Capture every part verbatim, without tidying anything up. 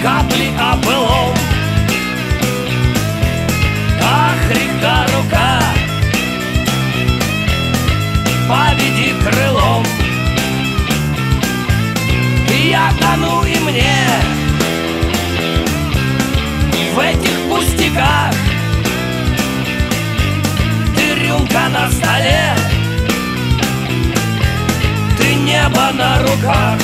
капли о былом. Ах, река, рука, поведи крылом. Я тону, и мне в этих пустяках. Ты рюмка на столе, ты небо на руках.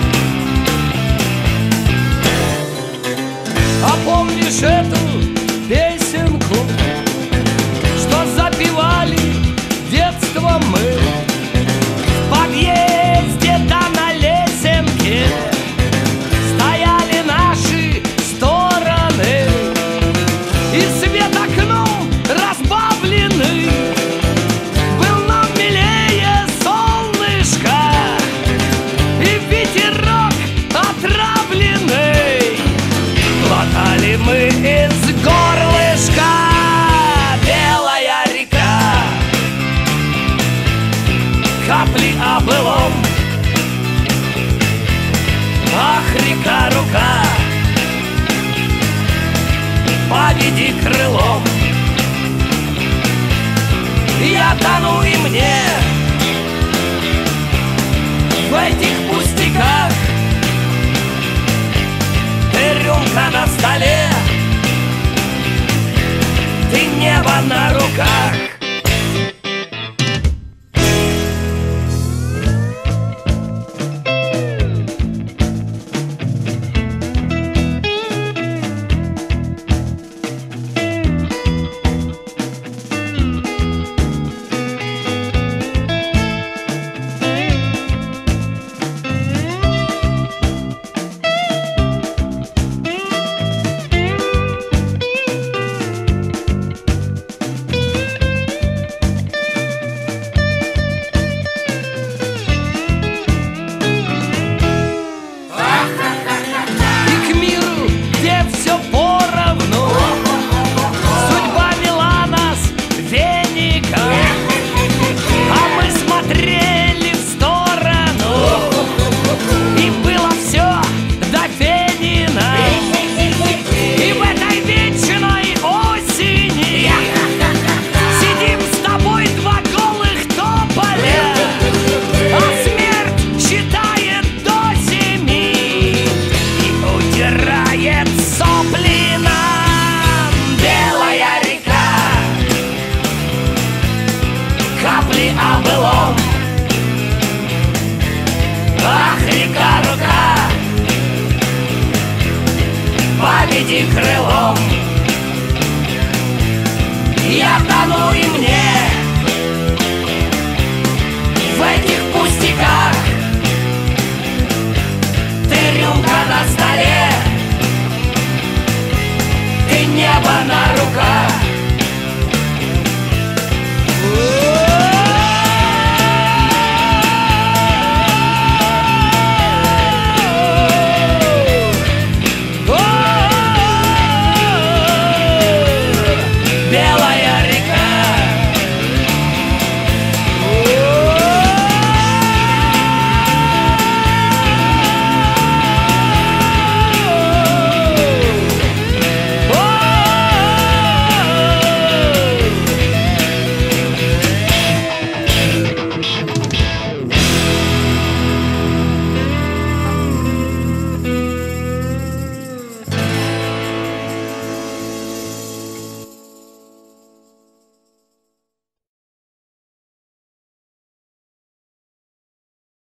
А помнишь эту песенку, что запевали детство мы? В подъезде да на лесенке стояли наши стороны, и свет окном разбавленный был нам милее солнышко, и ветерок отравленный глотали мы из горлышка. Белая река, капли о былом. Ах, река, рука, поведи крылом. Я тону, и мне в этих пустяках. Ты рюмка на столе, ты небо на руках. Капли о былом. Ах, река, рука, поведи крылом.